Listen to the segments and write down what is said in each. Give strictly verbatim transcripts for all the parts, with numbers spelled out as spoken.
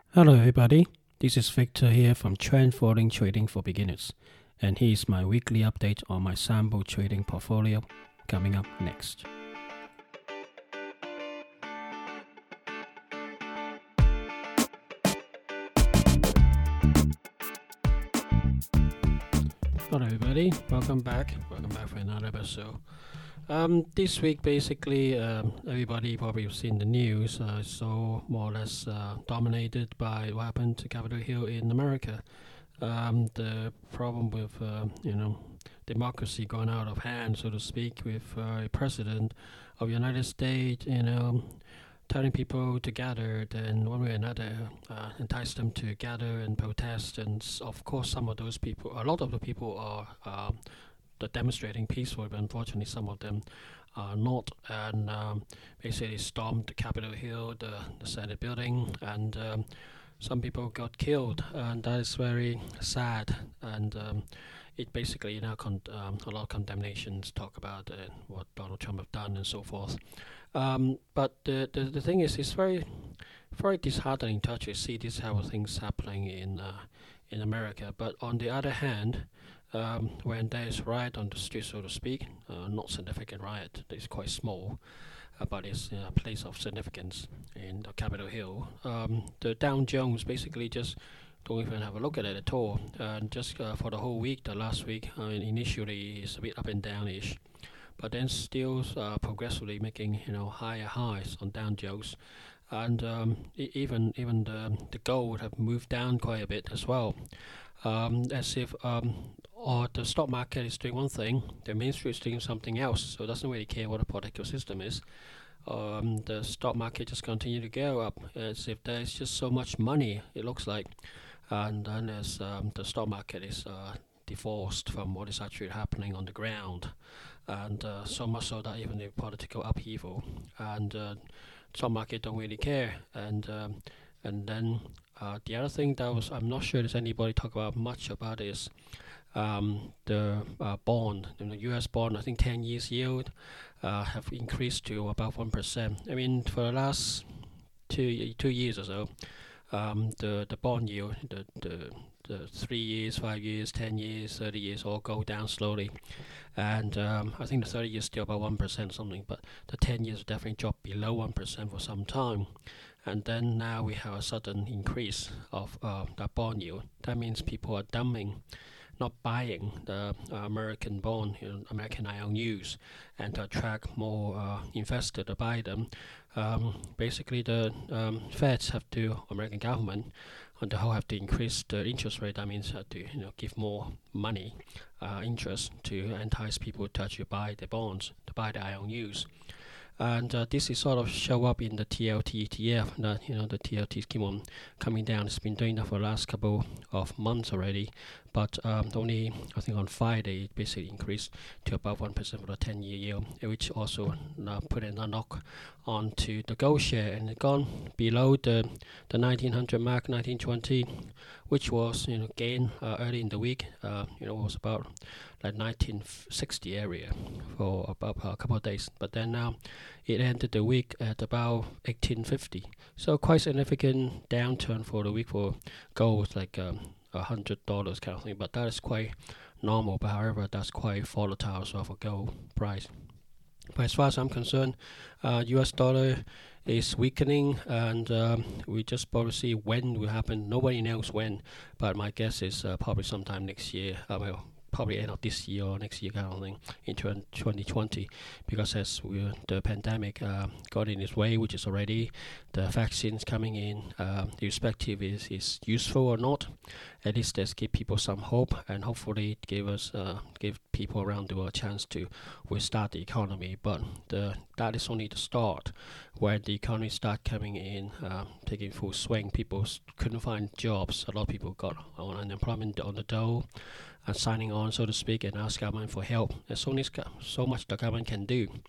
Hello, everybody. This is Victor here from Trend Following Trading for Beginners, and here's my weekly update on my sample trading portfolio coming up next. Hello, everybody. Welcome back. Welcome back for another episode. Um, this week, basically, um, everybody probably have seen the news. Uh, so more or less uh, dominated by what happened to Capitol Hill in America. Um, the problem with uh, you know democracy going out of hand, so to speak, with uh, a president of the United States, you know, telling people to gather, then one way or another, uh, entice them to gather and protest. And s- of course, some of those people, a lot of the people are um, the demonstrating peacefully, but unfortunately, some of them are not. And um, basically stormed the Capitol Hill, the, the Senate building, and um, some people got killed, and that is very sad. And um, it basically, you know, con- um, a lot of condemnations talk about uh, what Donald Trump have done and so forth. Um, but the, the the thing is, it's very very disheartening to actually see this type of things happening in uh, in America. But on the other hand, um, when there is riot on the street, so to speak, uh, not significant riot, it's quite small, uh, but it's uh, a place of significance in the Capitol Hill. Um, the Dow Jones basically just don't even have a look at it at all. And just uh, for the whole week, the last week, I mean, initially it's a bit up and down-ish, but then still uh, progressively making you know higher highs on Dow Jones, and um, e- even even the the gold have moved down quite a bit as well, um, as if um, or the stock market is doing one thing, the mainstream is doing something else, so it doesn't really care what the political system is. Um, the stock market just continue to go up as if there's just so much money. It looks like, and then as um, the stock market is uh, divorced from what is actually happening on the ground, and uh, so much so that even the political upheaval and uh, stock market don't really care. And um, and then uh, the other thing that was I'm not sure there's anybody talk about much about is um, the uh, bond, you know, U S bond. I think ten years yield uh, have increased to about one percent. I mean, for the last two two years or so, um, the the bond yield, the the the three years, five years, ten years, thirty years all go down slowly, and um, I think the thirty years still about one percent something, but the ten years definitely dropped below one percent for some time, and then now we have a sudden increase of uh, that bond yield. That means people are dumping, not buying the uh, American bond, you know, American I O Us, and to attract more uh, investors to buy them. Um, basically, the um, Feds have to, American government, on the whole, have to increase the interest rate. That means have to, you know, give more money, uh, interest to entice people to actually buy the bonds, to buy the I O Us. And uh, this is sort of show up in the T L T E T F. That you know the T L Ts keep on coming down. It's been doing that for the last couple of months already, but um, only I think on Friday it basically increased to above one percent for the ten-year yield, which also uh, put a knock onto the gold share, and it gone below the the nineteen hundred mark, nineteen twenty, which was you know gain uh, early in the week. Uh, you know was about like nineteen sixty area for about a couple of days, but then now it ended the week at about eighteen fifty. So quite significant downturn for the week for gold, like um, a hundred dollars kind of thing. But that is quite normal. But however, that's quite volatile as well for gold price. But as far as I'm concerned, uh, U S dollar is weakening, and um, we just probably see when it will happen. Nobody knows when, but my guess is uh, probably sometime next year. Uh, well, probably end of this year or next year kind of thing in twenty twenty, because as we, the pandemic uh, got in its way, which is already the vaccines coming in, uh, irrespective is is useful or not, at least let's give people some hope, and hopefully give us uh, give people around the world a chance to restart the economy. But the that is only the start. When the economy start coming in, uh, taking full swing, people s- couldn't find jobs. A lot of people got on unemployment on the dole and signing on, so to speak, and ask government for help. There's only so much the government can do,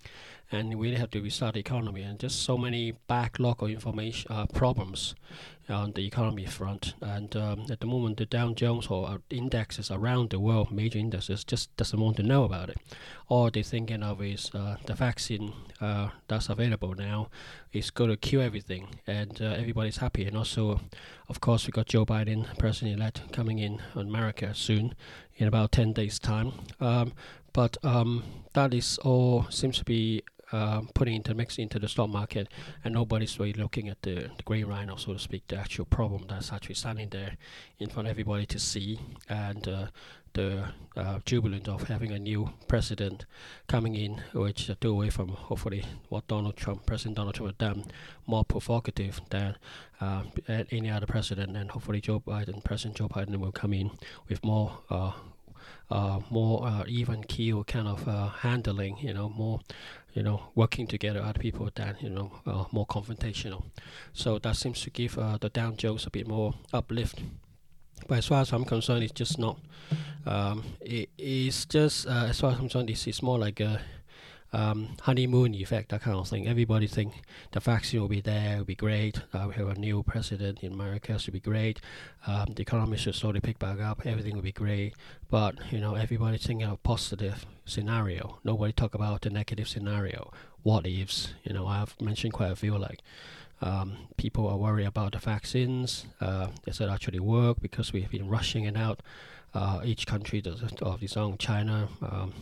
and we really have to restart the economy. And just so many backlog of information uh, problems on the economy front. And um, at the moment, the Dow Jones or uh, indexes around the world, major indexes, just doesn't want to know about it. All they're thinking of is uh, the vaccine uh, that's available now is going to kill everything, and uh, everybody's happy. And also, of course, we got Joe Biden, president-elect, coming in on America soon, in about ten days' time. Um, but um, that is all seems to be Uh, putting into mix into the stock market, and nobody's really looking at the, the grey rhino, so to speak, the actual problem that's actually standing there in front of everybody to see, and uh, the uh, jubilant of having a new president coming in, which uh, do away from hopefully what Donald Trump, President Donald Trump, had done, more provocative than uh, any other president, and hopefully Joe Biden, President Joe Biden, will come in with more. Uh, Uh, more uh, even keel kind of uh, handling, you know, more, you know, working together with other people than, you know, uh, more confrontational. So that seems to give uh, the Dow Jones a bit more uplift. But as far as I'm concerned, it's just not. Um, it is just, uh, as far as I'm concerned, it's, it's more like a Um, honeymoon effect, that kind of thing. Everybody think the vaccine will be there, will be great. Uh, we have a new president in America, should be great. Um, the economy should slowly pick back up. Everything will be great. But you know, everybody's thinking of a positive scenario. Nobody talk about the negative scenario. What ifs? You know, I've mentioned quite a few. Like um, people are worried about the vaccines. Uh, does it actually work? Because we've been rushing it out. Uh, each country does it of its own. China. Um,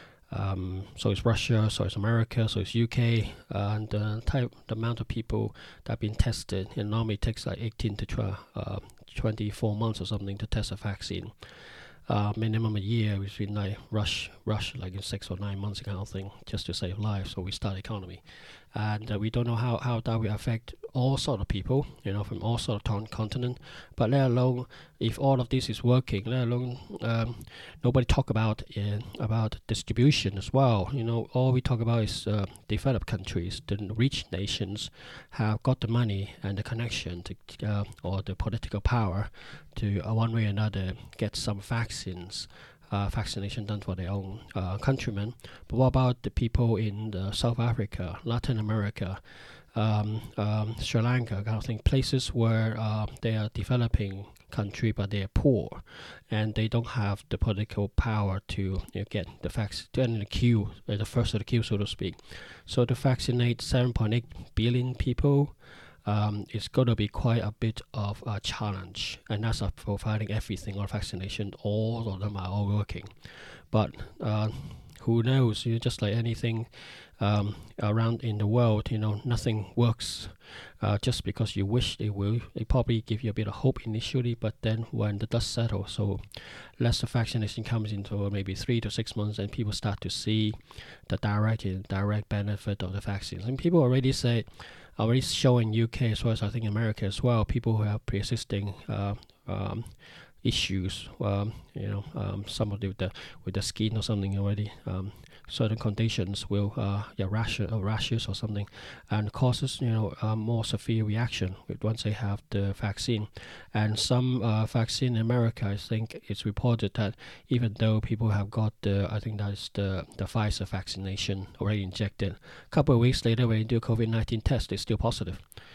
Um, so it's Russia, so it's America, so it's U K, uh, and the type, the amount of people that have been tested. It normally takes like eighteen to twenty-four months or something to test a vaccine. Uh, minimum a year, we've been like rush, rush, like in six or nine months kind of thing, just to save lives. So we start economy, and uh, we don't know how, how that will affect all sort of people, you know, from all sort of ton- continent. But let alone if all of this is working, let alone um, nobody talk about uh, about distribution as well. You know, all we talk about is uh, developed countries, the rich nations have got the money and the connection to uh, or the political power to uh, one way or another get some vaccines. Uh, vaccination done for their own uh, countrymen. But what about the people in uh, South Africa, Latin America, um, um, Sri Lanka, kind of thing, places where uh, they are developing country, but they are poor, and they don't have the political power to you know, get the vaccine, to enter the queue, uh, the first of the queue, so to speak. So to vaccinate seven point eight billion people, Um, it's going to be quite a bit of a challenge, and that's uh, providing everything on vaccination. All of them are all working, but uh, who knows? You know, just like anything um, around in the world, you know, nothing works uh, just because you wish it will. It probably give you a bit of hope initially, but then when the dust settles, so less the vaccination comes into maybe three to six months, and people start to see the direct direct benefit of the vaccines. And people already say. Already showing U K as well as I think America as well, people who have pre-existing uh, um, issues, um, you know, um, some of the with the, with the skin or something already, um, certain conditions will, uh, yeah, rash, or rashes or something, and causes, you know, a more severe reaction once they have the vaccine. And some uh, vaccine in America, I think it's reported that even though people have got the, I think that's the, the Pfizer vaccination already injected, a couple of weeks later when you do a COVID nineteen test, it's still positive.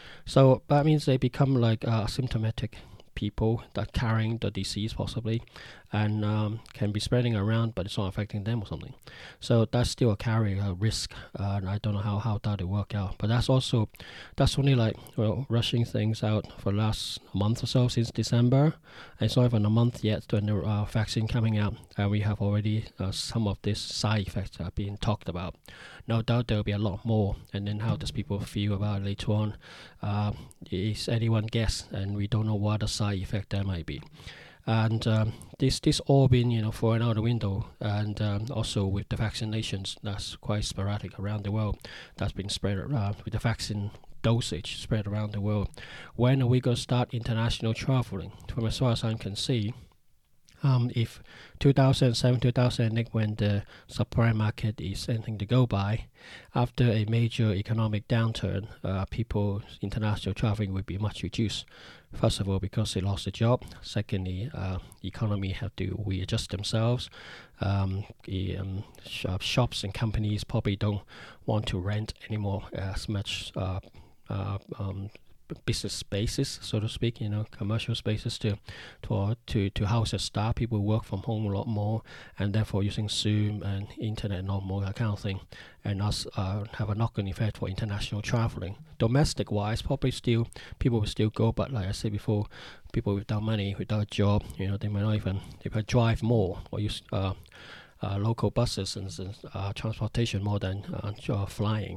So that means they become like uh, asymptomatic people that carrying the disease possibly, and um, can be spreading around, but it's not affecting them or something. So that's still a carrying a risk, uh, and I don't know how, how that will work out. But that's also, that's only like, well, rushing things out for the last month or so, since December. And it's not even a month yet when the uh, vaccine coming out, and we have already uh, some of these side effects are being talked about. No doubt there will be a lot more, and then how does people feel about it later on uh, is anyone guess, and we don't know what the side effect there might be. And um, this this all been, you know, thrown out the window, and um, also with the vaccinations, that's quite sporadic around the world. That's been spread around with the vaccine dosage spread around the world. When are we going to start international traveling? From as far as I can see, Um, if two thousand seven, two thousand eight, when the subprime market is anything to go by, after a major economic downturn, uh, people international traveling will be much reduced. First of all, because they lost a job. Secondly, uh, economy have to readjust themselves. Um, the um, shop, shops and companies probably don't want to rent anymore as much uh, uh, um, business spaces, so to speak, you know, commercial spaces to to to, to house their staff. People work from home a lot more, and therefore using Zoom and internet and all more that kind of thing, and us uh, have a knock-on effect for international traveling. Domestic-wise, probably still people will still go, but like I said before, people without money, without a job, you know, they might not even they might drive more or use uh, uh, local buses and uh, transportation more than uh, flying.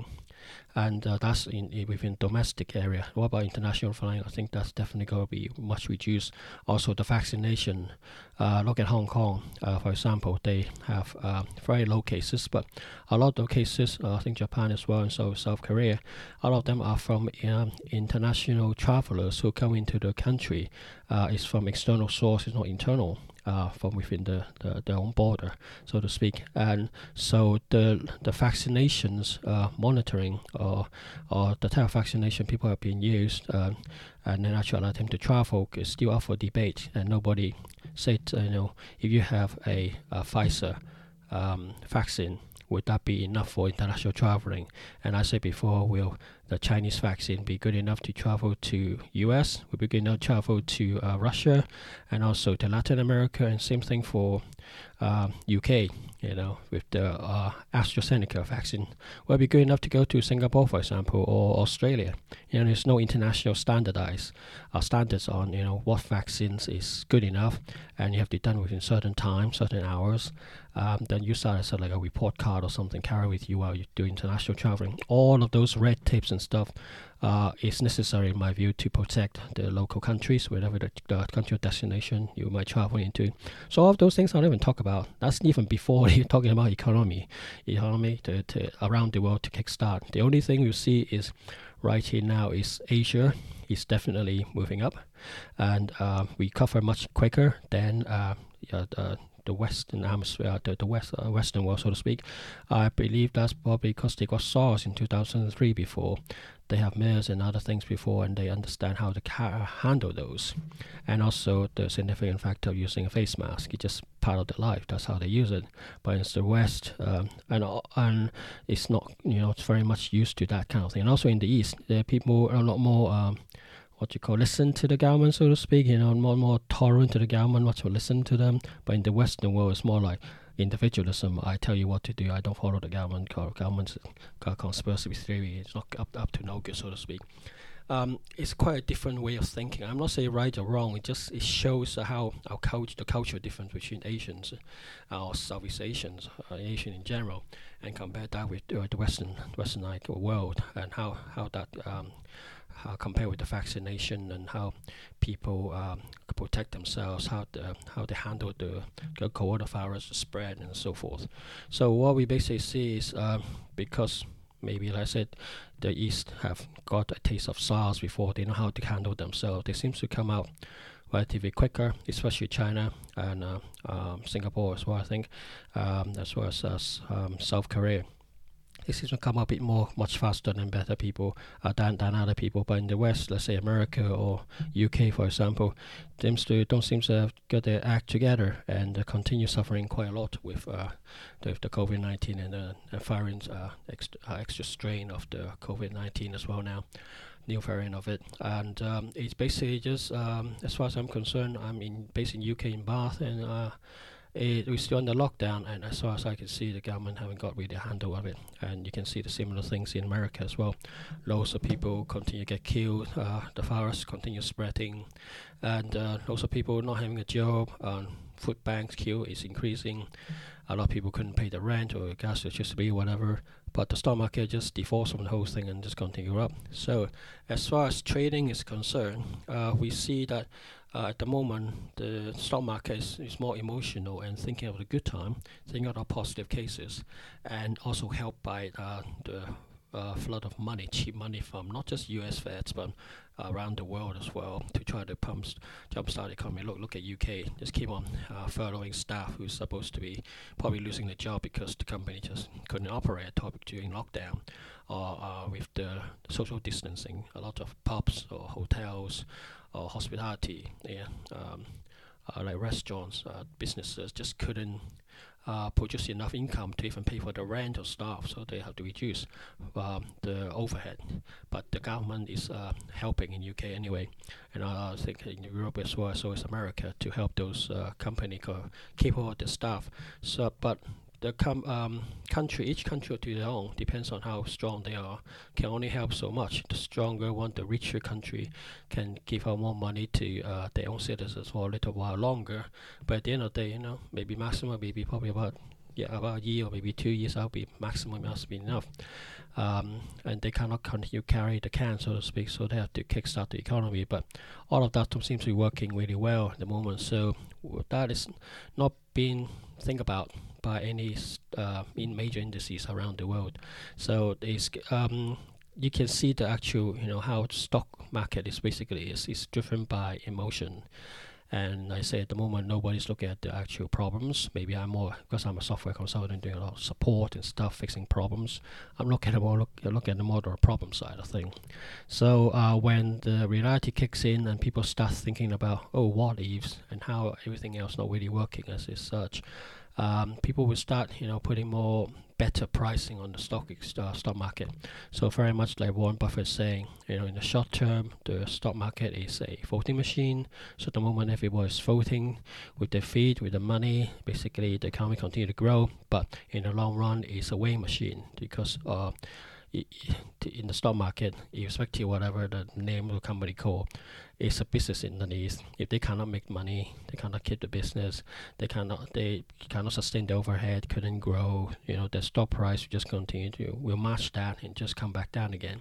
And uh, that's in, in within domestic area. What about international flying? I think that's definitely going to be much reduced. Also, the vaccination. Uh, look at Hong Kong, uh, for example. They have uh, very low cases, but a lot of cases, uh, I think Japan as well, and so South Korea, a lot of them are from um, international travelers who come into the country. Uh, it's from external sources, not internal. Uh, from within the, the their own border, so to speak, and so the the vaccinations uh, monitoring or or the type of vaccination people have been used, uh, and then actually allow them to travel is still up for debate, and nobody said uh, you know if you have a, a Pfizer um, vaccine, would that be enough for international traveling? And I said before, will the Chinese vaccine be good enough to travel to U S? Will be good enough to travel to uh, Russia, and also to Latin America? And same thing for uh, U K. You know, with the uh, AstraZeneca vaccine, will it be good enough to go to Singapore, for example, or Australia? You know, there's no international standardized uh, standards on you know what vaccines is good enough, and you have to be done within certain time, certain hours. Um, then you start as like a report card or something carry with you while you do international traveling. All of those red tapes and stuff uh, is necessary, in my view, to protect the local countries, whatever the, the country of destination you might travel into. So all of those things I don't even talk about. That's even before you're talking about economy, economy to, to around the world to kickstart. The only thing you see is right here now is Asia is definitely moving up, and uh, we cover much quicker than uh, yeah, the the Western Hemisphere, the, the West, uh, Western world, so to speak. I believe that's probably because they got SARS in two thousand three before. They have MERS and other things before, and they understand how to ca- handle those. And also the significant factor of using a face mask. It's just part of their life. That's how they use it. But it's the West, um, and and it's not, you know, it's very much used to that kind of thing. And also in the East, there are people are a lot more. Um, what you call listen to the government, so to speak, you know, more and more tolerant to the government, much more listen to them. But in the Western world, it's more like individualism. I tell you what to do. I don't follow the government. Government's conspiracy theory. It's not up up to no good, so to speak. Um, it's quite a different way of thinking. I'm not saying right or wrong. It just it shows uh, how our culture, the cultural difference between Asians, uh, or Southeast Asians, uh, Asian in general, and compare that with uh, the Western Western like world, and how how that. Um, Uh, compared with the vaccination and how people um, protect themselves, how the, how they handle the, the coronavirus spread and so forth. So what we basically see is uh, because maybe, like I said, the East have got a taste of SARS before, they know how to handle themselves. They seem to come out relatively quicker, especially China and uh, um, Singapore as well, I think, um, as well as uh, um, South Korea. It seems to come up a bit more, much faster than better people, uh, than, than other people. But in the West, let's say America or U K, for example, seems to don't seem to have got their act together and uh, continue suffering quite a lot with uh, the, the COVID nineteen and the uh, variant, uh, extra, uh, extra strain of the COVID nineteen as well now, new variant of it. And um, it's basically just, um, as far as I'm concerned, I'm in based in U K in Bath, and uh, It, we're still under lockdown, and as far as I can see, the government haven't got really a handle of it. And you can see the similar things in America as well. Lots of people continue to get killed, uh, the virus continues spreading, and uh, lots of people not having a job, um, food banks queue is increasing. A lot of people couldn't pay the rent or gas electricity, whatever. But the stock market just defaults from the whole thing and just continue up. So as far as trading is concerned, uh, we see that Uh, at the moment, the stock market is, is more emotional and thinking of the good time, thinking of the positive cases, and also helped by uh, the uh, flood of money, cheap money from not just U S Feds but around the world as well to try to pump jumpstart the economy. Look, look at U K. Just keep on uh, furloughing staff who's supposed to be probably losing their job because the company just couldn't operate at all during lockdown, or uh, with the social distancing. A lot of pubs or hotels or hospitality, yeah, um, uh, like restaurants, uh, businesses just couldn't uh, produce enough income to even pay for the rent or staff, so they have to reduce um, the overhead. But the government is uh, helping in U K anyway, and I think in Europe as well, so is America, to help those uh, companies co- keep all the staff. So, but the com- um, country, each country to their own, depends on how strong they are, can only help so much. The stronger one, the richer country, can give out more money to uh, their own citizens for a little while longer. But at the end of the day, you know, maybe maximum, maybe probably about yeah, about a year or maybe two years, that'll be maximum, must be enough. Um, and they cannot continue carry the can, so to speak, so they have to kickstart the economy. But all of that seems to be working really well at the moment. So w- that is not being think about by any uh, in major indices around the world. So it's um, you can see the actual, you know, how stock market is basically is is driven by emotion. And I say at the moment nobody's looking at the actual problems. Maybe I'm more, because I'm a software consultant doing a lot of support and stuff, fixing problems. I'm looking at more look, look at the more the problem side of thing. So uh, when the reality kicks in and people start thinking about oh what ifs and how everything else not really working as is such, um, people will start, you know, putting more better pricing on the stock uh, stock market. So very much like Warren Buffett saying, you know, in the short term, the stock market is a voting machine. So at the moment, everybody's voting with their feet, with the money. Basically, the economy continue to grow, but in the long run, it's a weighing machine because uh, in the stock market, irrespective of whatever the name of the company called, it's a business underneath. If they cannot make money, they cannot keep the business, they cannot they cannot sustain the overhead, couldn't grow, you know, the stock price will just continue to will match that and just come back down again.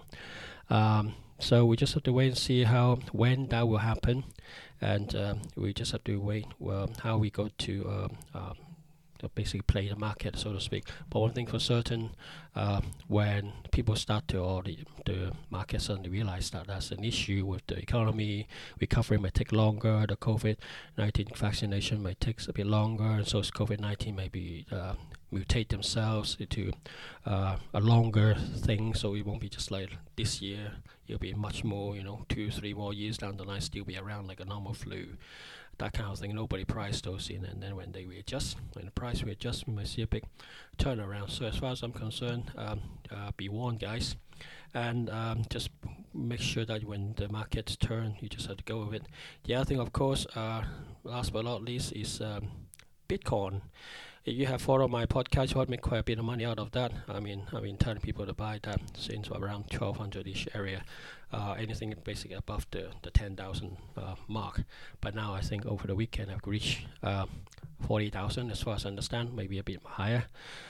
Um, so we just have to wait and see how when that will happen, and uh, we just have to wait well, how we go to um, um, basically play the market, so to speak. But one thing for certain, uh, when people start to, or the, the market suddenly realize that that's an issue with the economy, recovery may take longer, the COVID nineteen vaccination may take a bit longer, and so COVID nineteen may be uh, mutate themselves into uh, a longer thing, so it won't be just like this year, it'll be much more, you know, two, three more years down the line, still be around like a normal flu. That kind of thing, nobody priced those in, and then when they readjust, when the price readjusts, we might see a big turnaround. So as far as I'm concerned, um, uh, be warned, guys, and um, just make sure that when the markets turn, you just have to go with it. The other thing, of course, uh, last but not least, is um, Bitcoin. If you have followed my podcast, you would make quite a bit of money out of that. I mean, I've been telling people to buy that since around twelve hundred-ish area. Uh, anything basically above the, the ten thousand uh, mark. But now I think over the weekend I've reached uh, forty thousand as far as I understand, maybe a bit higher.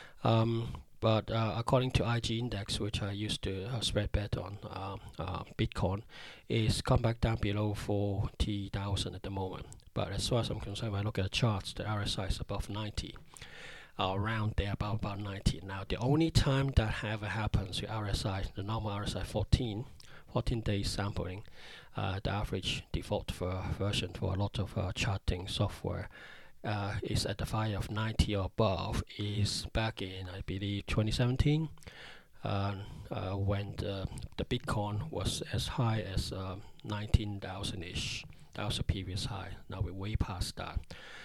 Um, but uh, according to I G Index, which I used to uh, spread bet on uh, uh, Bitcoin, is come back down below forty thousand at the moment. But as far as I'm concerned, when I look at the charts, the R S I is above ninety. Uh, around there, about, about ninety. Now, the only time that ever happens with R S I, the normal R S I fourteen, fourteen days sampling, uh, the average default for version for a lot of uh, charting software uh, is at the value of ninety or above, is back in, I believe, twenty seventeen, uh, uh, when the, the Bitcoin was as high as uh, nineteen thousand-ish. That was a previous high. Now we're way past that.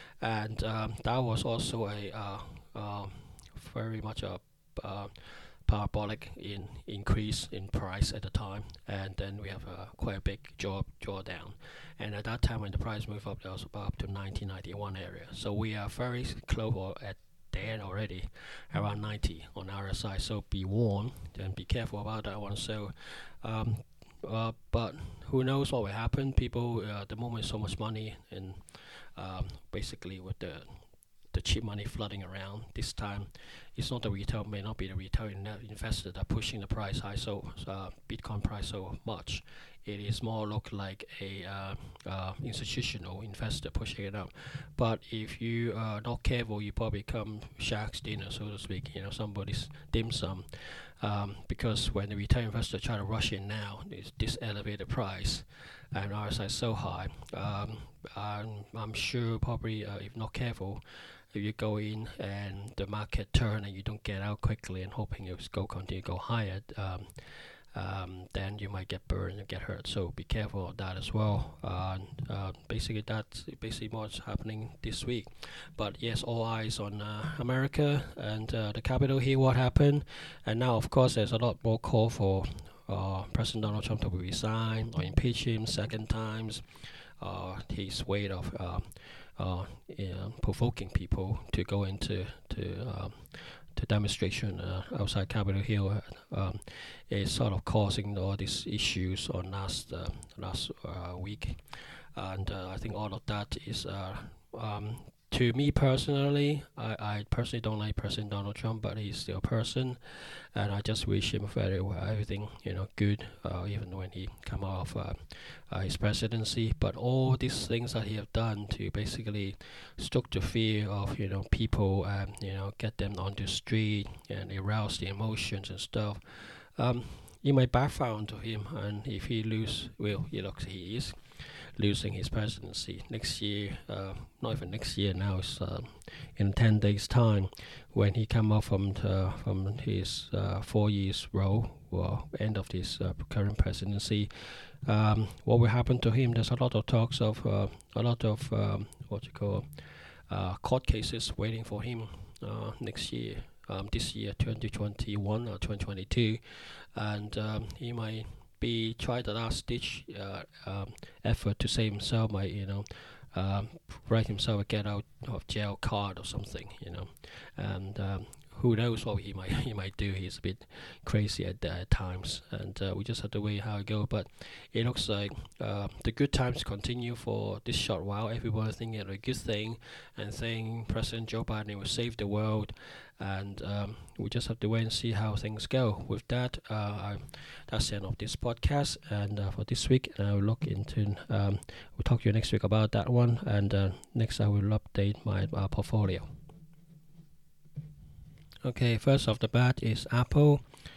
And um, that was also a uh, uh, very much a uh, parabolic in increase in price at the time, and then we have a quite a big draw drawdown. And at that time, when the price moved up, that was about up to nineteen ninety-one area. So we are very close or at the end already, around ninety on R S I. So be warned and be careful about that one. So. Um, Uh, but who knows what will happen? People, uh, at the moment, so much money, and um, basically with the the cheap money flooding around this time, it's not the retail, may not be the retail in- investor that are pushing the price high, so uh, Bitcoin price so much. It is more look like a uh, uh, institutional investor pushing it up. But if you are not careful, you probably become shark's dinner, so to speak. You know, somebody's dim sum. um, because when the retail investor try to rush in now, it's this elevated price, and R S I is so high. Um, I'm, I'm sure probably uh, if not careful, if you go in and the market turn and you don't get out quickly and hoping it will go continue to go higher, um, um, then you might get burned and get hurt. So be careful of that as well. Uh, uh, basically, that's basically what's happening this week. But yes, all eyes on uh, America and uh, the Capitol Hill. What happened? And now, of course, there's a lot more call for uh, President Donald Trump to resign or impeach him second times. Uh, his way of uh, uh, you know, provoking people to go into to um, to demonstration uh, outside Capitol Hill uh, um, is sort of causing all these issues on last uh, last uh, week, and uh, I think all of that is uh, um, to me personally. I, I personally don't like President Donald Trump, but he's still a person, and I just wish him very well, everything you know good, uh, even when he come out of uh, uh, his presidency. But all these things that he have done to basically stoke the fear of you know people and you know get them on the street and arouse the emotions and stuff. Um, it might backfire onto him, and if he lose, well, he looks he is losing his presidency next year. Uh, not even next year now. It's uh, in ten days' time when he come out from the, from his uh, four years role, well, end of his uh, current presidency. Um, what will happen to him? There's a lot of talks of uh, a lot of um, what you call uh, court cases waiting for him uh, next year. Um, this year, twenty twenty-one or twenty twenty-two, and um, he might be try the last ditch uh, um, effort to save himself by you know um, write himself a get out of jail card or something, you know, and um, who knows what he might he might do. He's a bit crazy at, uh, at times, and uh, we just have to wait how it goes. But it looks like uh, the good times continue for this short while. Everyone thinking it's a good thing and saying President Joe Biden will save the world. And um, we just have to wait and see how things go. With that, uh, I, that's the end of this podcast. And uh, for this week, I will look into. Um, we'll talk to you next week about that one. And uh, next, I will update my uh, portfolio. Okay, first off the bat is Apple.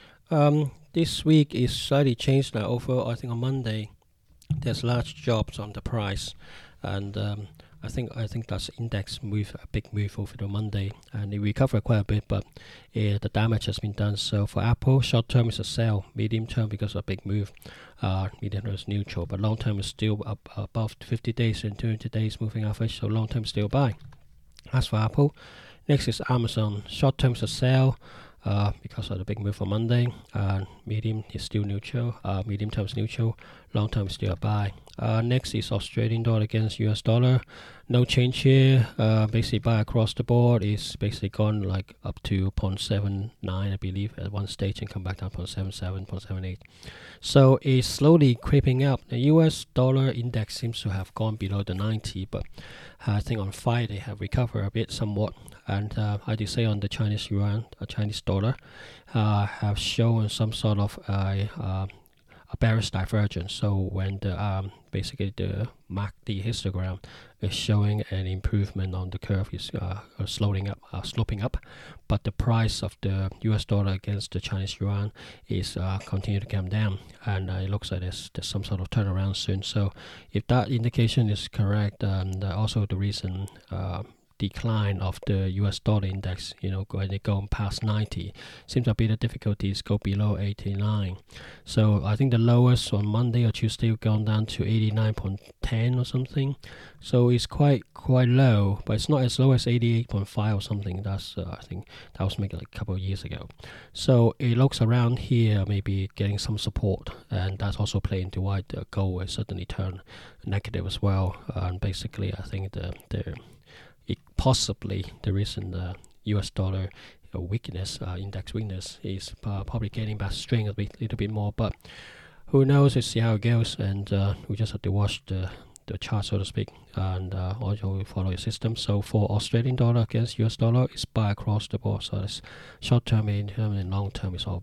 Um, this week is slightly changed now. Over, I think on Monday, there's large drops on the price, and um, I think I think that's index move a big move over the Monday, and it recovered quite a bit, but uh, the damage has been done. So for Apple, short term is a sell, medium term because of a big move, uh, medium term is neutral, but long term is still up above fifty days and two hundred days moving average. So long term still buy. As for Apple, next is Amazon. Short term is a sell. Uh, because of the big move on Monday, uh, medium is still neutral, uh, medium term is neutral, long term is still a buy. Uh, next is Australian dollar against U S dollar. No change here. Uh, basically buy across the board is basically gone like up to zero point seven nine, I believe, at one stage, and come back down to zero point seven seven, zero point seven eight. So it's slowly creeping up. The U S dollar index seems to have gone below the ninety, but I think on Friday have recovered a bit somewhat. And uh, I did say on the Chinese yuan, a Chinese dollar, uh, have shown some sort of uh, uh, a bearish divergence. So when the um, basically the M A C D histogram is showing an improvement on the curve is uh, sloping up, uh, sloping up, but the price of the U S dollar against the Chinese yuan is uh, continue to come down, and uh, it looks like there's, there's some sort of turnaround soon. So if that indication is correct, and um, also the reason. Uh, decline of the U S dollar index, you know, when they go past ninety, seems to be the difficulties go below eighty-nine. So I think the lowest on Monday or Tuesday gone down to eighty-nine point one zero or something. So it's quite quite low, but it's not as low as eighty-eight point five or something. That's uh, I think that was maybe like a couple of years ago. So it looks around here, maybe getting some support, and that's also playing to why the gold will certainly turn negative as well. Uh, and basically, I think the the It possibly the reason the U S dollar uh, weakness, uh, index weakness, is uh, probably getting back strength a bit, little bit more. But who knows? Let's see how it goes, and uh, we just have to watch the the chart, so to speak, and uh, also follow your system. So for Australian dollar against U S dollar, it's buy across the board. So it's short term, medium term, and long term is all buy.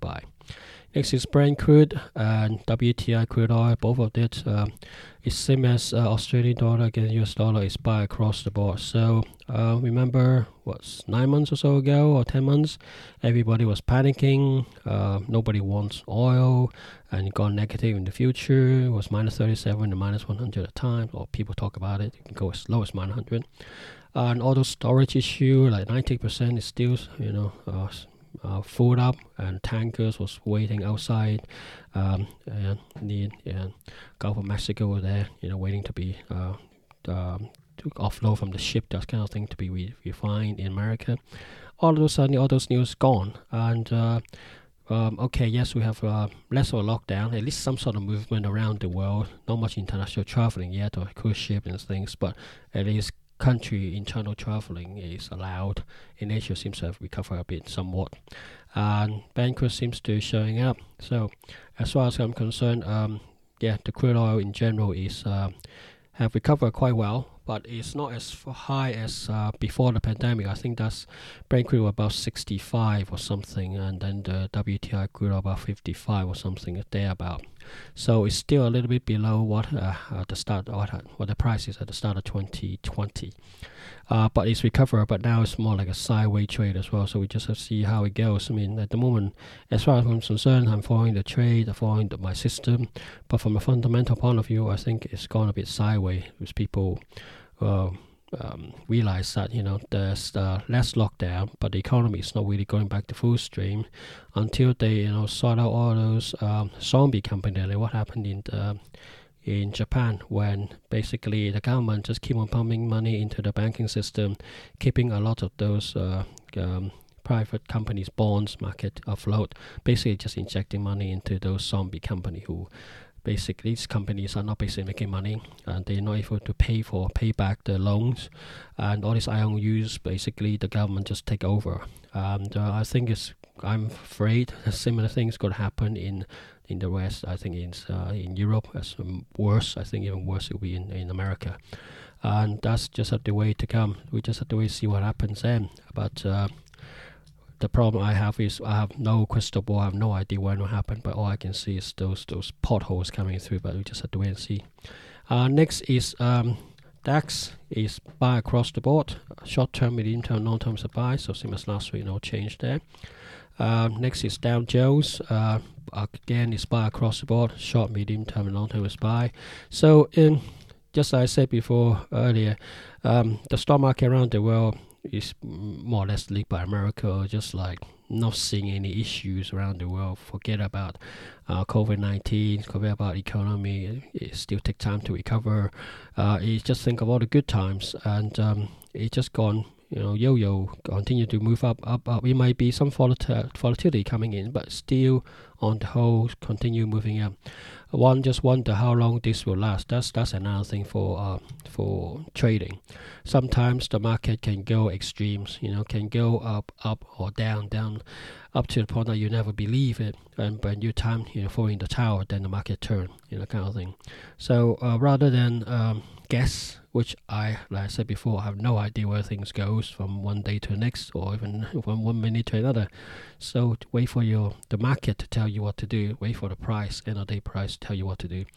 Next is Brent crude and W T I crude oil. Both of it uh, is same as uh, Australian dollar against U S dollar is buy across the board. So uh, remember, what's nine months or so ago or ten months, everybody was panicking. Uh, nobody wants oil and it gone negative in the future. It was minus thirty-seven and minus one hundred at times, or people talk about it. It can go as low as minus one hundred. Uh, and all those storage issue, like ninety percent is still, you know, uh, Uh, filled up, and tankers was waiting outside um, and the uh, Gulf of Mexico were there, you know, waiting to be uh, um, to offload from the ship, that kind of thing, to be re- refined in America. All of a sudden, all those news gone, and uh, um, okay, yes, we have uh, less of a lockdown, at least some sort of movement around the world. Not much international traveling yet, or cruise ship and things, but at least country internal traveling is allowed. In Asia seems to have recovered a bit somewhat, and Banker seems to be showing up. So as far as I'm concerned, um, yeah, the crude oil in general is uh, have recovered quite well, but it's not as high as uh, before the pandemic. I think that's Brent crude about sixty-five or something, and then the W T I crude about fifty-five or something there about. So it's still a little bit below what uh, at the start, what, what the price is at the start of twenty twenty. Uh, but it's recovered, but now it's more like a sideways trade as well. So we just have to see how it goes. I mean, at the moment, as far as I'm concerned, I'm following the trade, I'm following the, my system. But from a fundamental point of view, I think it's gone a bit sideways with people uh, um, realize that, you know, there's uh, less lockdown, but the economy is not really going back to full stream until they, you know, sort out all those um, zombie companies. Like what happened in the in Japan, when basically the government just keep on pumping money into the banking system, keeping a lot of those uh, um, private companies' bonds market afloat, basically just injecting money into those zombie companies who basically, these companies are not basically making money, and they're not able to pay for, pay back the loans, and all these I O Us, basically the government just take over. And uh, I think it's, I'm afraid similar things could happen in in the West. I think in uh, in Europe, as um, worse. I think even worse it will be in, in America, and that's just have the way to come. We just have to wait to see what happens then. But uh, the problem I have is I have no crystal ball. I have no idea when it will happen. But all I can see is those those potholes coming through. But we just have to wait and see. Uh, next is um, DAX is buy across the board. Short term, medium term, long term is a buy. So same as last week, no change there. Uh, next is Dow Jones. Uh, again, is buy across the board. Short, medium term, and long term is buy. So, in just as I said before earlier, um, the stock market around the world is more or less linked by America. Just like not seeing any issues around the world. Forget about uh, COVID nineteen. Forget about economy. It still take time to recover. Uh, you just think of all the good times, and um, it's just gone. You know, yo-yo continue to move up, up, up. It might be some volatil- volatility coming in, but still, on the whole, continue moving up. One just wonder how long this will last. That's that's another thing for uh, for trading. Sometimes the market can go extremes. You know, can go up, up or down, down, up to the point that you never believe it. And when you time, you know, falling the tower, then the market turn. You know, kind of thing. So uh, rather than um, guess, which I, like I said before, have no idea where things goes from one day to the next, or even from one minute to another. So wait for your the market to tell you what to do. Wait for the price, end of day price, to tell you what to do.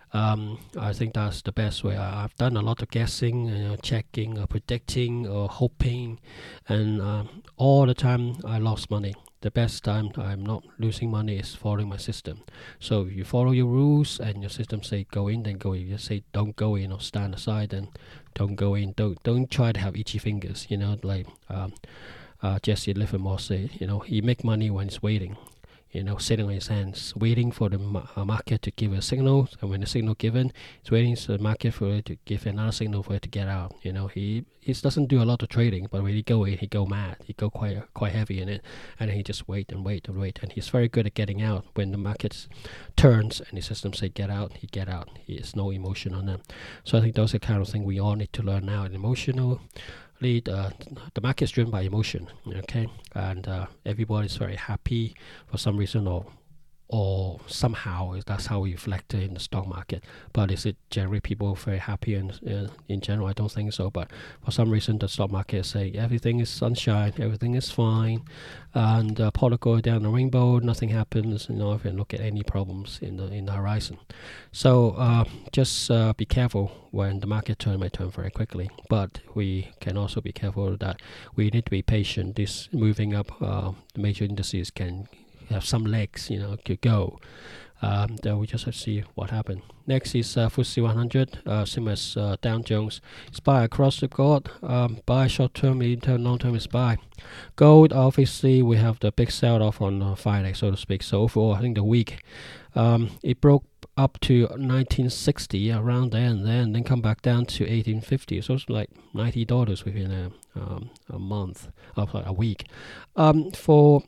Um, I think that's the best way. I, I've done a lot of guessing, you know, checking, or predicting, or hoping, and um, all the time I lost money. The best time I'm not losing money is following my system. So if you follow your rules and your system say go in, then go in. If you say don't go in or stand aside, then don't go in. Don't don't try to have itchy fingers. You know, like um, uh, Jesse Livermore said. You know, he make money when he's waiting. You know, sitting on his hands, waiting for the ma- uh, market to give a signal, and when the signal given, he's waiting for the market for it to give another signal for it to get out. You know, he he doesn't do a lot of trading, but when he go in, he go mad, he go quite quite heavy in it, and he just wait and wait and wait, and he's very good at getting out when the market turns and the system say get out, he get out. He has no emotion on them. So I think those are the kind of thing we all need to learn now. An emotional. Lead, uh, the market is driven by emotion, okay, and uh, everybody's very happy for some reason, or or somehow that's how we reflect it in the stock market. But is it generally people very happy? And uh, in general, I don't think so. But for some reason, the stock market is saying everything is sunshine, everything is fine, and uh, pot go down the rainbow, nothing happens. You know, if you look at any problems in the in the horizon. So uh, just uh, be careful when the market turn may turn very quickly. But we can also be careful that we need to be patient. This moving up, uh, the major indices can have some legs, you know, could go. Um, then we just have to see what happened. Next is uh, F T S E one hundred, uh, same as uh, Dow Jones. It's buy across the board. Um, buy short term, medium term, long term is buy. Gold, obviously, we have the big sell off on uh, Friday, so to speak. So overall, I think the week um, it broke up to nineteen sixty around there, and then then come back down to eighteen fifty. So it's like ninety dollars within a um, a month, or a week. Um, for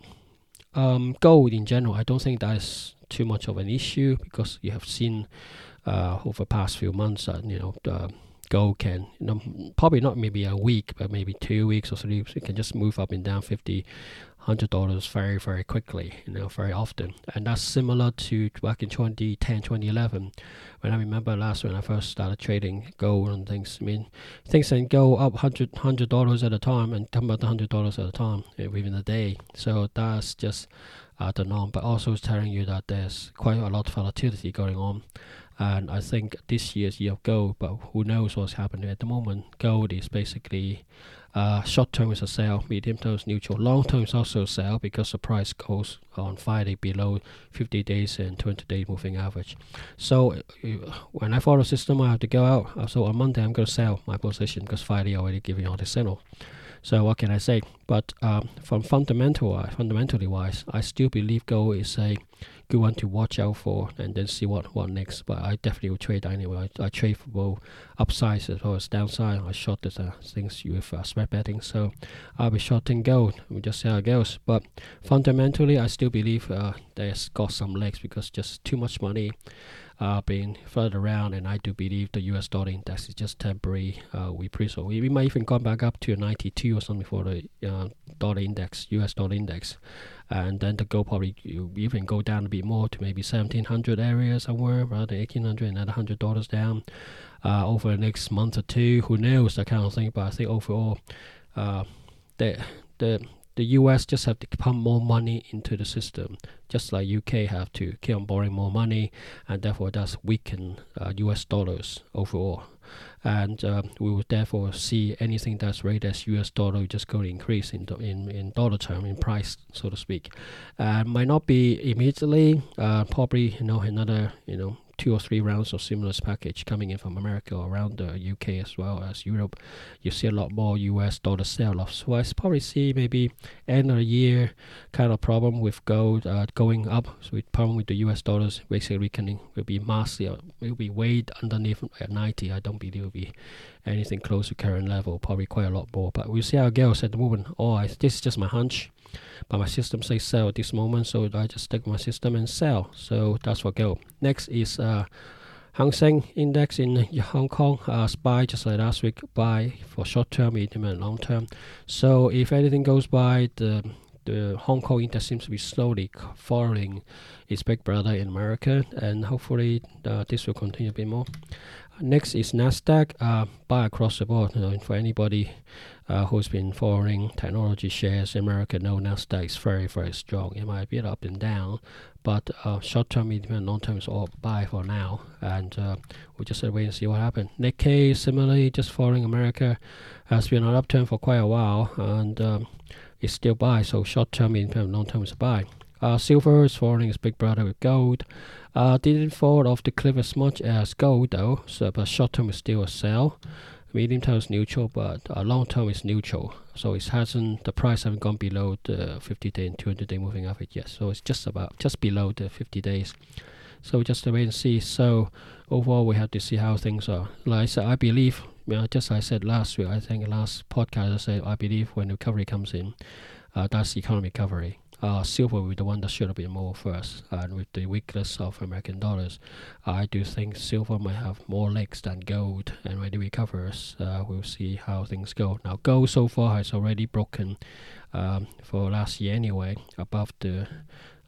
Um, gold in general, I don't think that is too much of an issue because you have seen uh, over the past few months that you know uh, gold can, you know, probably not maybe a week, but maybe two weeks or three weeks, it can just move up and down fifty, hundred dollars very very quickly, you know, very often. And that's similar to back in twenty ten, twenty eleven, when I remember last when I first started trading gold and things. I mean, things can go up hundred hundred dollars at a time and come back to hundred dollars at a time uh, within a day. So that's just uh, the norm. But also it's telling you that there's quite a lot of volatility going on. And I think this year's year of gold, but who knows what's happening at the moment. Gold is basically uh, short term is a sell, medium term is neutral, long term is also a sell because the price goes on Friday below fifty days and twenty day moving average. So uh, when I follow the system, I have to go out. Uh, so on Monday, I'm going to sell my position because Friday already giving all the signal. So what can I say? But um, from fundamental, uh, fundamentally wise, I still believe gold is a good one to watch out for, and then see what, what next. But I definitely will trade anyway. I, I trade for both upsides as well as downside. I shorted uh, things with uh, spread betting, so I'll be shorting gold. We'll just see how it goes. But fundamentally, I still believe uh, there's got some legs because just too much money uh, being further around, and I do believe the U S dollar index is just temporary uh, reprisal. We, we might even come back up to ninety-two or something for the uh, dollar index, U S dollar index, and then the gold probably you even go down a bit more to maybe seventeen hundred area somewhere rather than eighteen hundred, another one hundred dollars down uh, over the next month or two. Who knows, that kind of thing. But I think overall, uh, the the the U S just have to pump more money into the system, just like U K have to keep on borrowing more money, and therefore that's weaken uh, U S dollars overall. And uh, we will therefore see anything that's rated as U S dollar just going to increase in, in in dollar term, in price, so to speak. Uh, might not be immediately, uh, probably you know another you know two or three rounds of stimulus package coming in from America or around the U K as well as Europe. You see a lot more U S dollar sell-off. So I probably see maybe end of the year kind of problem with gold uh, going up. So the problem with the U S dollars basically weakening will be massively, uh, will be weighed underneath at ninety. I don't believe it will be anything close to current level, probably quite a lot more. But we'll see how it goes at the moment. Oh, I, this is just my hunch. But my system says sell at this moment, so I just stick with my system and sell. So that's for gold. Next is uh, Hang Seng Index in Hong Kong. Uh, buy just like last week. Buy for short term, medium, and long term. So if anything goes by, the the Hong Kong index seems to be slowly following its big brother in America, and hopefully uh, this will continue a bit more. Next is Nasdaq. Uh, buy across the board. You know, for anybody uh, who's been following technology shares in America, know Nasdaq is very, very strong. It might be up and down, but uh, short term, medium, and long term is all buy for now. And uh, we'll just wait and see what happens. Nikkei, similarly, just following America, has been on upturn for quite a while, and um, it's still buy. So short term, medium, and long term is buy. Uh, silver is following its big brother with gold. Uh, didn't fall off the cliff as much as gold though, so but short term is still a sell. Medium term is neutral, but uh, long term is neutral. So it hasn't, the price haven't gone below the fifty day and two hundred day moving average yet. So it's just about just below the fifty days. So just to wait and see. So overall, we have to see how things are. Like I said, I believe, you know, just like I said last week, I think last podcast I said I believe when recovery comes in, uh, that's the economic recovery. Uh, silver will be the one that should have been more first, and with the weakness of American dollars, I do think silver might have more legs than gold, and when it recovers, uh, we'll see how things go. Now, gold so far has already broken um, for last year anyway, above the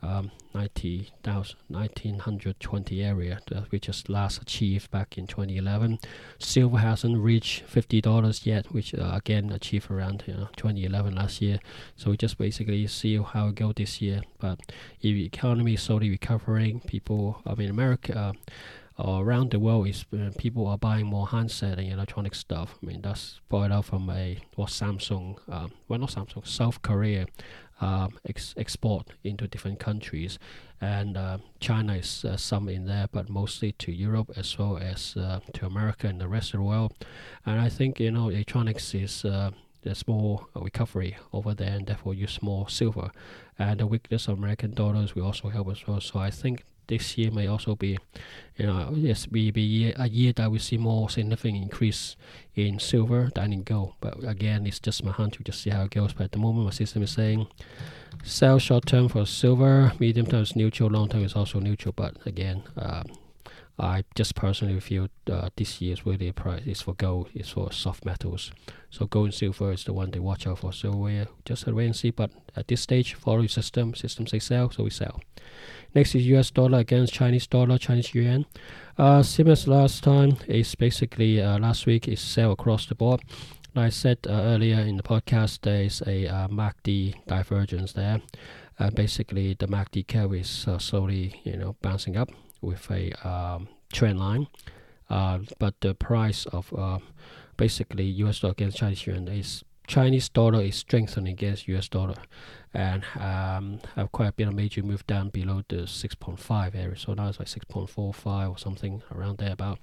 um, ninety thousand, nineteen twenty area, uh, which was last achieved back in twenty eleven. Silver hasn't reached fifty dollars yet, which uh, again achieved around you know, twenty eleven last year. So we just basically see how it go this year. But if the economy is slowly recovering, people, I mean America, uh, or around the world, is uh, people are buying more handset and electronic stuff. I mean that's brought out from a what Samsung, uh, well not Samsung, South Korea. Um, ex- export into different countries, and uh, China is uh, some in there, but mostly to Europe as well as uh, to America and the rest of the world. And I think you know electronics is uh, there's more recovery over there, and therefore use more silver. And the weakness of American dollars will also help as well. So I think this year may also be, you know, yes, be, be a year that we see more significant increase in silver than in gold. But again, it's just my hunch. We just see how it goes. But at the moment, my system is saying sell short term for silver, medium term is neutral, long term is also neutral. But again, um, I just personally feel uh, this year's really a price is for gold, is for soft metals. So gold and silver is the one they watch out for. So we just have to wait and see. But at this stage, follow the system. System say sell, so we sell. Next is U S dollar against Chinese dollar, Chinese yuan. Uh, same as last time, it's basically uh, last week is sell across the board. Like I said uh, earlier in the podcast, there is a uh, M A C D divergence there. Uh, basically, the M A C D curve is uh, slowly, you know, bouncing up with a um, trend line. Uh, but the price of uh, basically U S dollar against Chinese yuan is Chinese dollar is strengthening against U S dollar, and um, have quite a bit of major move down below the six point five area. So now it's like six point four five or something around there about.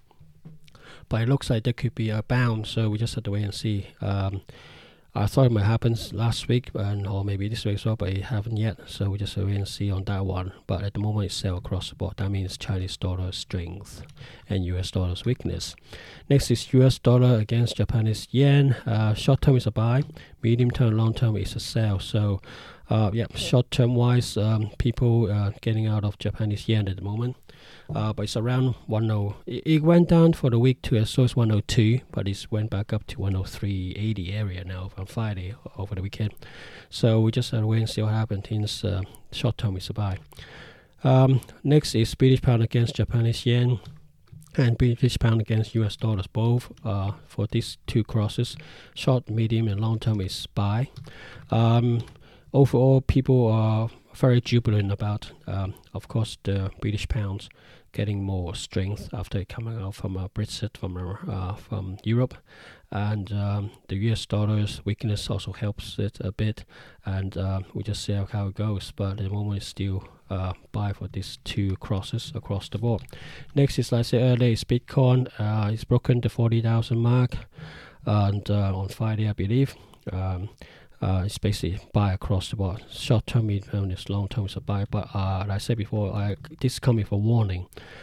But it looks like there could be a bounce, so we just have to wait and see. Um, I thought it might happen last week, and or maybe this week as well, but it haven't yet. So we just have to wait and see on that one. But at the moment, it's sell across the board. That means Chinese dollar strength and U S dollar's weakness. Next is U S dollar against Japanese yen. Uh, short term is a buy, medium term, long term is a sell. So, uh, yeah, short term wise, um, people uh, getting out of Japanese yen at the moment. Uh, but it's around one oh. It, it went down for the week to as low as one oh two, but it went back up to one oh three eighty area now on Friday over the weekend. So we just have to wait and see what happens. In uh, short term is a buy. Um, next is British pound against Japanese yen, and British pound against U S dollars. Both uh, for these two crosses, short, medium, and long term is buy. Um, overall, people are very jubilant about, um, of course, the British pounds getting more strength after coming out from uh, Brexit from uh, from Europe, and um, the U S dollar's weakness also helps it a bit, and uh, we just see how it goes. But at the moment, it's still uh, buy for these two crosses across the board. Next is, like I said earlier, is Bitcoin. Uh, it's broken the forty thousand mark, and uh, on Friday, I believe. Um, Uh, it's basically buy across the board. Short term, medium term, long term is a buy. But uh, like I said before, I, this is coming for warning.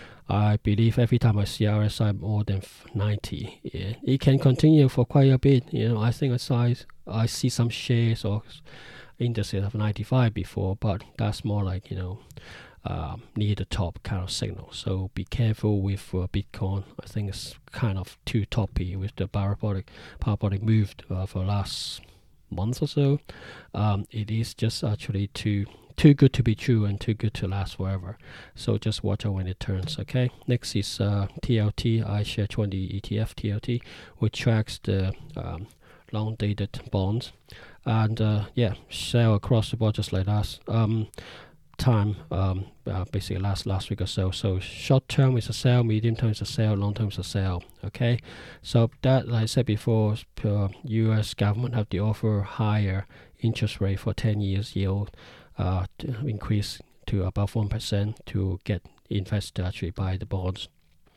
I believe every time I see R S I more than ninety, yeah, it can continue for quite a bit. You know, I think I saw, I see some shares or indices of ninety-five before, but that's more like you know. Uh, near the top kind of signal. So be careful with uh, Bitcoin. I think it's kind of too toppy with the parabolic parabolic move uh, for last month or so. Um, it is just actually too too good to be true and too good to last forever. So just watch out when it turns. Okay. Next is uh, T L T, iShare twenty E T F T L T, which tracks the um, long dated bonds, and uh, yeah, sell across the board just like that. Um, time um uh, basically last last week or so. So short term is a sell, medium term is a sell, long term is a sell. Okay, so that, like I said before, uh, U S government have to offer higher interest rate for ten years yield, uh to increase to above one percent to get investors to actually buy the bonds.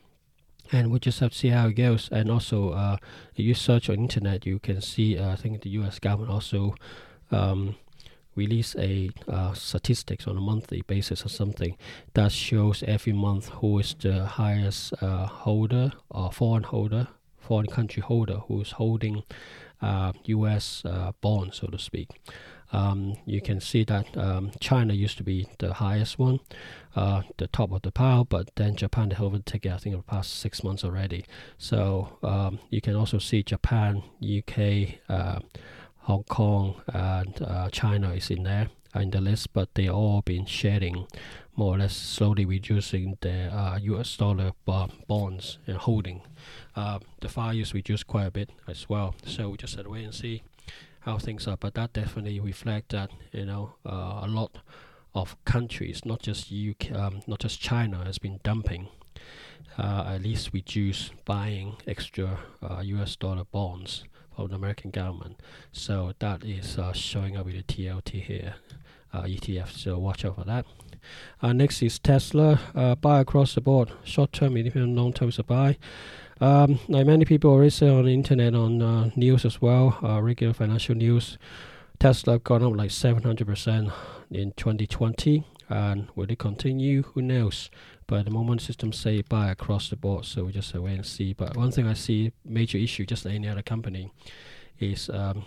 And we just have to see how it goes. And also, uh, if you search on internet, you can see uh, I think the U S government also um release a uh, statistics on a monthly basis or something that shows every month who is the highest uh, holder or foreign holder, foreign country holder who is holding uh, U S uh, bonds, so to speak. Um, you can see that um, China used to be the highest one, uh, the top of the pile, but then Japan has overtaken, I think, in the past six months already. So um, you can also see Japan, U K, uh, Hong Kong and uh, China is in there, in the list, but they all been shedding, more or less slowly reducing their uh, U S dollar bonds and holding. Uh, the values reduced quite a bit as well. So we just had to wait and see how things are. But that definitely reflects that, you know, uh, a lot of countries, not just U K, um, not just China, has been dumping, uh, at least reduce buying extra uh, U S dollar bonds from the American government. So that is uh, showing up with the T L T here, uh, E T F. So watch out for that. Uh, next is Tesla, uh, buy across the board, short-term, medium, long-term is a buy. Um, like many people already say on the internet, on uh, news as well, uh, regular financial news, Tesla gone up like seven hundred percent in twenty twenty, and will it continue? Who knows? But at the moment, systems say buy across the board, so we just uh, wait and see. But one thing I see, major issue, just like any other company, is um,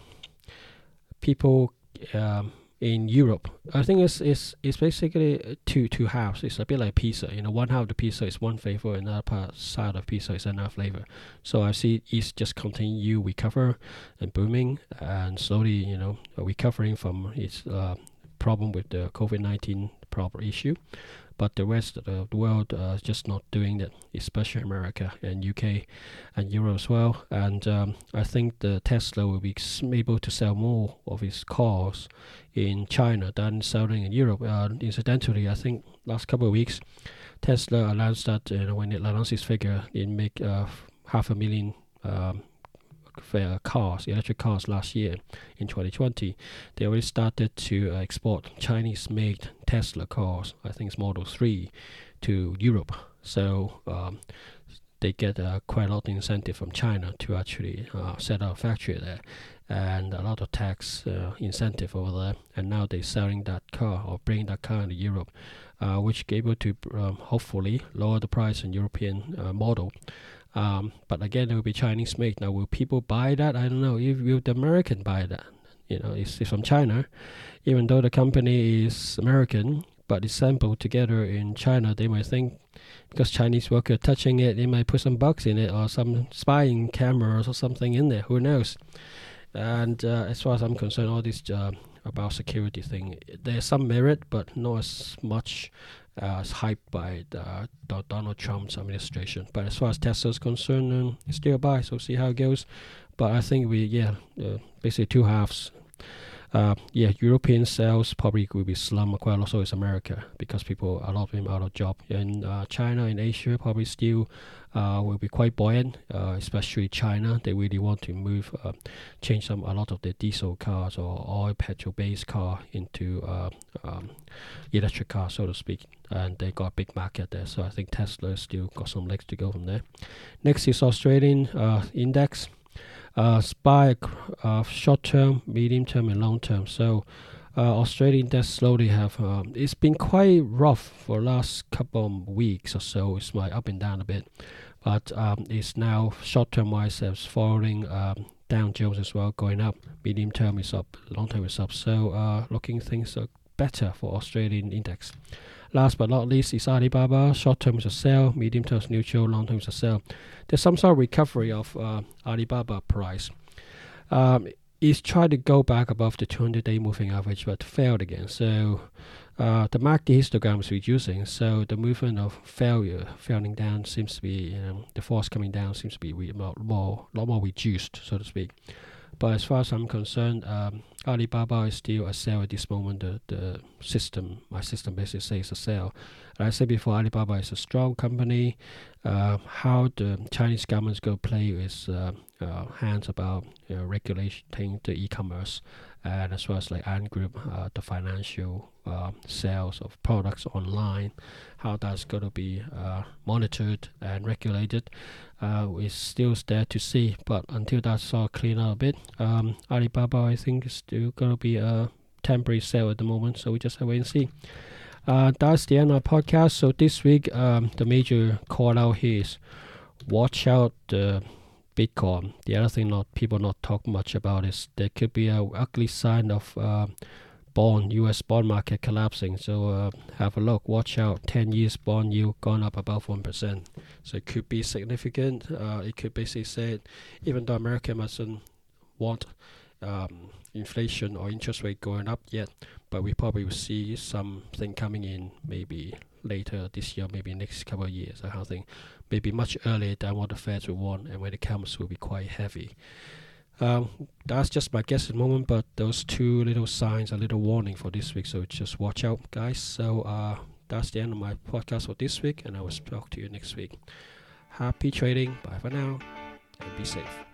people um, in Europe. I think it's it's it's basically two two halves. It's a bit like pizza. You know, one half of the pizza is one flavor, another part side of pizza is another flavor. So I see East just continue recover and booming, and slowly, you know, recovering from its uh, problem with the COVID nineteen problem issue. But the rest of the world uh, is just not doing that, especially America and U K and Europe as well. And um, I think the Tesla will be able to sell more of its cars in China than selling in Europe. Uh, incidentally, I think last couple of weeks, Tesla announced that, you know, when it announced its figure, it make uh, half a million um, uh, cars, electric cars last year in twenty twenty. They already started to uh, export Chinese-made Tesla cars, I think it's Model three, to Europe. So um, they get uh, quite a lot of incentive from China to actually uh, set up a factory there, and a lot of tax uh, incentive over there. And now they're selling that car or bringing that car into Europe, uh, which is able to um, hopefully lower the price in European uh, model. Um, but again, it will be Chinese made. Now, will people buy that? I don't know. If will the American buy that? You know, it's, it's from China, even though the company is American, but it's assembled together in China. They might think because Chinese worker touching it, they might put some bugs in it or some spying cameras or something in there. Who knows? And uh, as far as I'm concerned, all this uh, about security thing, there's some merit, but not as much uh, as hyped by the, uh, Donald Trump's administration. But as far as Tesla's concerned, um, it's still a buy, so see how it goes. But I think we, yeah, uh, basically two halves. Uh, yeah, European sales probably will be slummed quite a lot, so is America, because people, a lot of them out of job. In uh, China and Asia probably still uh, will be quite buoyant, uh, especially China. They really want to move, uh, change some a lot of their diesel cars or oil petrol-based car into uh, um, electric cars, so to speak. And they got a big market there, so I think Tesla still got some legs to go from there. Next is Australian uh, index. Uh, SPY, uh, short term, medium term, and long term. So, uh, Australian index slowly have. Um, it's been quite rough for the last couple of weeks or so. It's like up and down a bit, but um, it's now short term wise as following um, Dow Jones as well, going up. Medium term is up, long term is up. So, uh, looking things are better for Australian index. Last but not least is Alibaba. Short term is a sell, medium term is neutral, long term is a sell. There's some sort of recovery of uh, Alibaba price. Um, it's tried to go back above the two hundred day moving average, but failed again. So uh, the market histogram is reducing. So the movement of failure, falling down, seems to be, you know, the force coming down seems to be re- more, more, lot more reduced, so to speak. But as far as I'm concerned, um, Alibaba is still a sell at this moment. The, the system, my system basically says a sell. Like I said before, Alibaba is a strong company. Uh, how the Chinese government is going to play is uh, uh, hands about, you know, regulating the e-commerce, and as well as like Ant Group, uh, the financial uh, sales of products online, how that's going to be uh, monitored and regulated. Uh, is still there to see, but until that's all clean up a bit, um, Alibaba, I think, is still going to be a temporary sale at the moment, so we just have to wait and see. Uh, that's the end of our podcast. So this week, um, the major call out here is watch out the Bitcoin. The other thing not people not talk much about is there could be a ugly sign of uh, bond, U S bond market collapsing. So uh, have a look, watch out. ten years bond yield gone up above one percent. So it could be significant. Uh, it could basically say, even though America mustn't want um, inflation or interest rate going up yet, but we probably will see something coming in maybe later this year, maybe next couple of years. I think maybe much earlier than what the Feds will want, and when it comes, will be quite heavy. Um, that's just my guess at the moment, but those two little signs, a little warning for this week. So just watch out, guys. So uh, that's the end of my podcast for this week, and I will talk to you next week. Happy trading. Bye for now, and be safe.